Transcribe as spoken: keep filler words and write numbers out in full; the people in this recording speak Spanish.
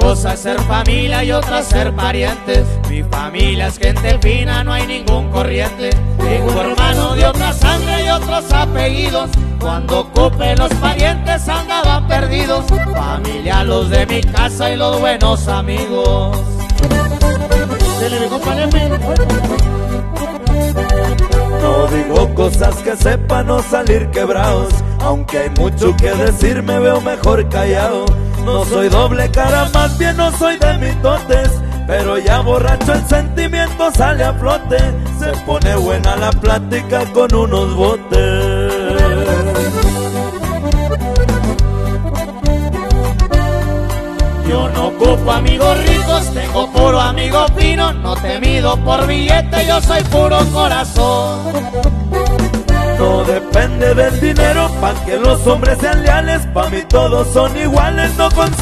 cosa es ser familia y otra ser parientes. Mi familia es gente fina, no hay ningún corriente. Tengo hermanos de otra sangre y otros apellidos. Cuando ocupe los parientes andaban perdidos. Familia los de mi casa y los buenos amigos. No digo cosas que sepan no salir quebrados, aunque hay mucho que decir me veo mejor callado. No soy doble cara, más bien no soy de mitotes, pero ya borracho el sentimiento sale a flote. Se pone buena la plática con unos botes. Yo no ocupo amigos ricos, tengo puro amigo fino. No te mido por billete, yo soy puro corazón. No depende del dinero pa' que los hombres sean leales. Pa' mí todos son iguales, no consigo